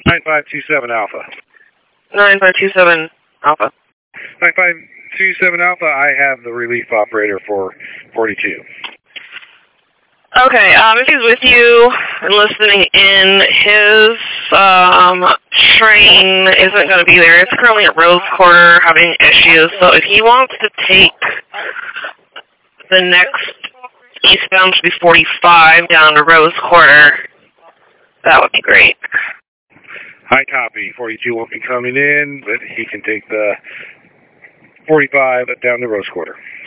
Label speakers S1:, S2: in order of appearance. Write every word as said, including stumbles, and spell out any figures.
S1: nine five two seven Alpha.
S2: nine five two seven Alpha.
S1: nine five two seven Alpha, I have the relief operator for forty-two.
S2: Okay, um, if he's with you and listening in, his um, train isn't going to be there. It's currently at Rose Quarter having issues, so if he wants to take the next eastbound should be forty-five down to Rose Quarter, that would be great.
S1: High copy. forty-two won't be coming in, but he can take the forty-five down to Rose Quarter.